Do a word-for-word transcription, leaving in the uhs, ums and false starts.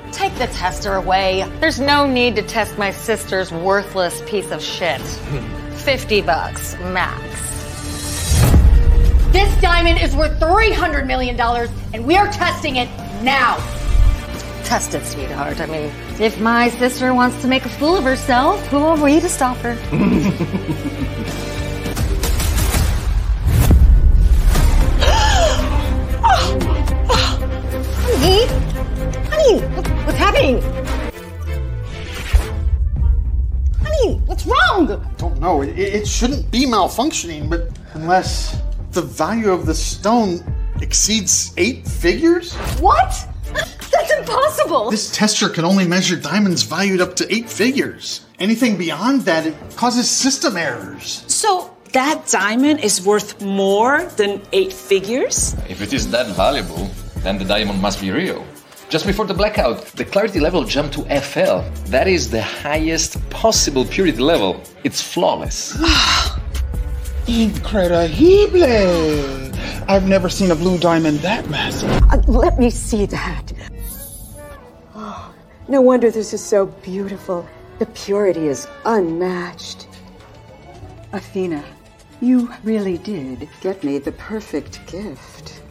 Take the tester away. There's no need to test my sister's worthless piece of shit. Fifty bucks, max. This diamond is worth three hundred million dollars, and we are testing it now. Test it, sweetheart. I mean, if my sister wants to make a fool of herself, who are we to stop her? Honey? Honey, what's happening? Honey, what's wrong? I don't know. It, it shouldn't be malfunctioning, but unless the value of the stone exceeds eight figures? What? That's impossible. This tester can only measure diamonds valued up to eight figures. Anything beyond that, it causes system errors. So that diamond is worth more than eight figures? If it is that valuable, then the diamond must be real. Just before the blackout, the clarity level jumped to F L. That is the highest possible purity level. It's flawless. Incredible! I've never seen a blue diamond that massive. Uh, let me see that. Oh, no wonder this is so beautiful. The purity is unmatched. Athena, you really did get me the perfect gift.